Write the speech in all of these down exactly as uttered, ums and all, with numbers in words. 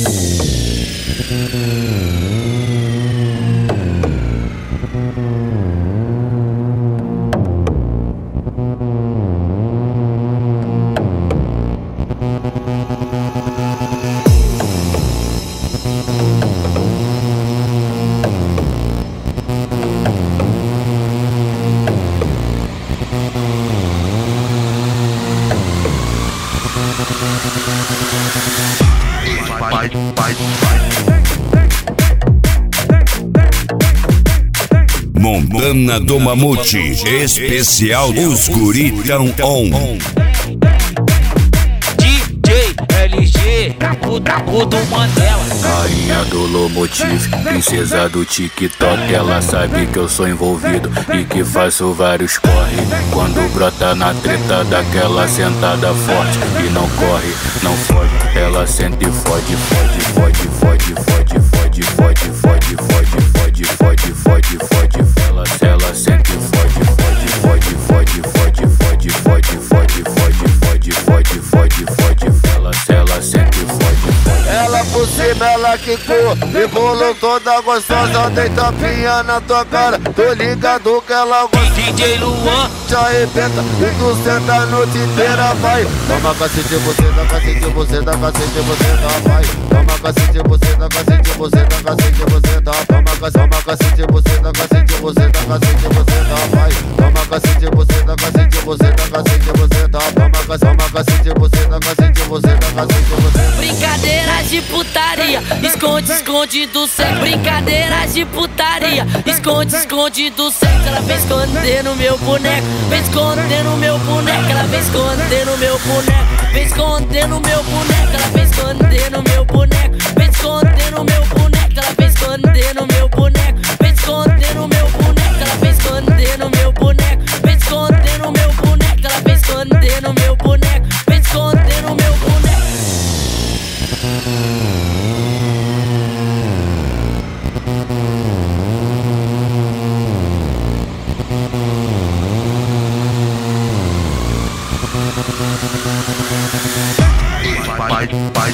Vai, vai, vai. Montana do Mamute, especial Os Guritão On. D J L G, taco, taco do Mandela. Rainha do Lomotif, princesa do TikTok. Ela sabe que eu sou envolvido e que faço vários corre. Quando brota na treta, daquela sentada forte. E não corre, não foge. Ela sente e fode, fode, fode, fode, fode, fode, fode, fode, fode, fode, fode, fode, fode. Ela, ela sente e fode, fode, fode, fode, fode, fode, fode, fode, fode, fode, fode, fode. Ela, ela sente e fode, fode. Ela por cima, ela quicou, e bolou toda gostosa, dei tapinha na tua cara. Tô ligado que ela gosta. D J Luan te arrebenta, e tu senta a noite inteira, vai. Toma cacete, você dá cacete, você dá cacete, você dá, vai. Toma cacete, você dá cacete, você dá cacete, você dá. Toma cacete, toma cacete, você dá cacete, você dá cacete, você dá, vai. Toma cacete, você dá cacete, você dá cacete, você dá. Toma cacete, toma cacete, você dá cacete, você dá cacete, você dá. Brincadeiras de putaria, esconde, esconde do sexo. Brincadeiras de putaria, esconde, esconde do sexo. Ela vem esconder no meu boneco, vem esconder no meu boneco. Ela vem esconder no meu boneco, vem esconder no meu boneco. Ela vem esconder no meu boneco, vem esconder no meu boneco. Ela vem esconder no meu boneco, vem esconder no meu boneco. Ela vem esconder no meu boneco, vem esconder no meu boneco. Ela vem esconder no meu boneco, vem esconder no meu boneco. Vai, vai, vai.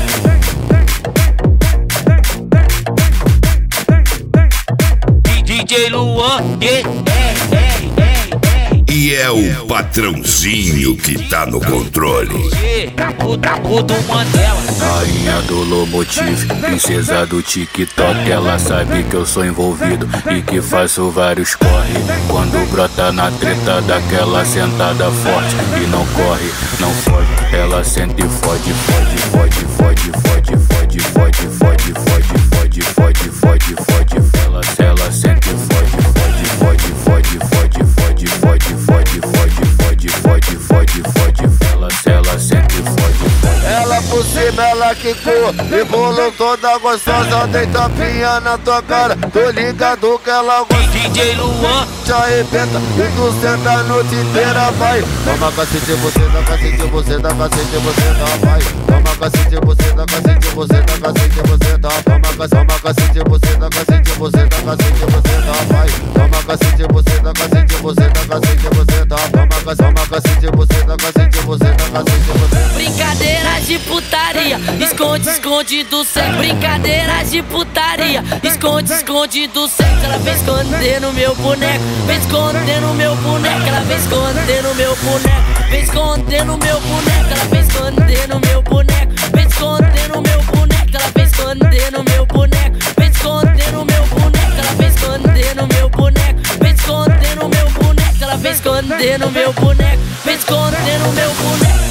D J Luan, yeah, yeah, yeah. E é o patrãozinho que tá no controle. Taco, taco do Mandela. Rainha do Lomotif, princesa do TikTok. Ela sabe que eu sou envolvido e que faço vários corre. Quando brota na treta, daquela sentada forte. E não corre, não foge. Ela sente e fode, fode, fode, fode, fode, fode, fode, fode, fode, fode, fode, fode, fode. Ela, ela sente e fode, fode, fode, fode, fode, fode, fode, fode, fode, fode, fode, fode. Ela, ela sente e fode, fode. Ela por cima, ela quicou, e bolou toda gostosa, dei tapinha na tua cara. Tô ligado que ela gosta. D J Luan te arrebenta, e tu senta a noite inteira, vai. Toma cacete, você dá cacete, você dá cacete, você dá, vai. Toma cacete, você dá cacete, você dá cacete, você dá. Toma cacete, toma cacete, você dá cacete, você dá cacete, você dá, vai. Toma cacete, você dá cacete, você dá cacete, você dá. Toma cacete, toma cacete, você dá cacete, você dá cacete, você dá. Brincadeiras de putaria, esconde, esconde do sexo. Brincadeiras de putaria, esconde, esconde do sexo. Ela vem esconder no meu boneco, vem esconder no meu boneco. Ela vem esconder no meu boneco, vem esconder no meu boneco. Ela vem esconder no meu boneco, vem esconder no meu boneco. Ela vem esconder no meu boneco, vem esconder no meu boneco. Ela vem esconder no meu boneco, vem esconder no meu boneco. Ela vem esconder no meu boneco, vem esconder no meu boneco.